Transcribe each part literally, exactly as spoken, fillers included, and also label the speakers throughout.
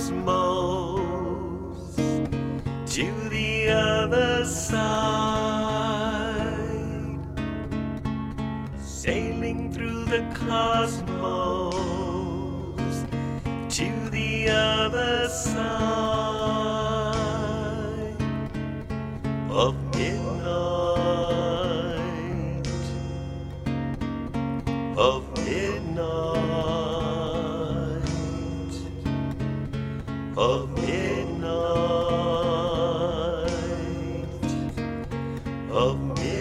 Speaker 1: cosmos to the other side, sailing through the cosmos to the other side of midnight, of midnight, of midnight, of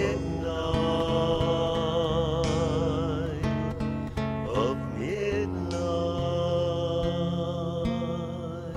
Speaker 1: midnight, of midnight.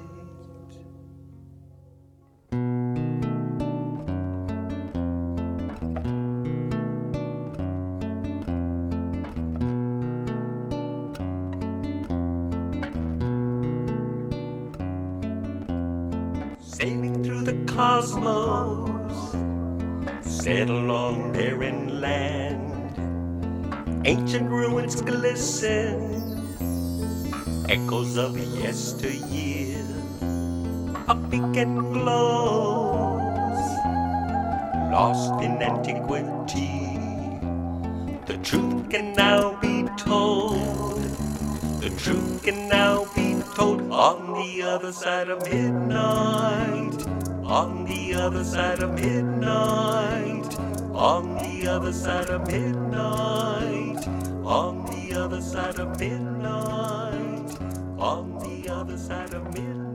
Speaker 1: Sailing through the cosmos, settle on barren land. Ancient ruins glisten, echoes of yesteryear. A beacon glows, lost in antiquity. The truth can now be told. The truth can now be told on the other side of midnight, on the other side of midnight, on the other side of midnight, on the other side of midnight, on the other side of midnight.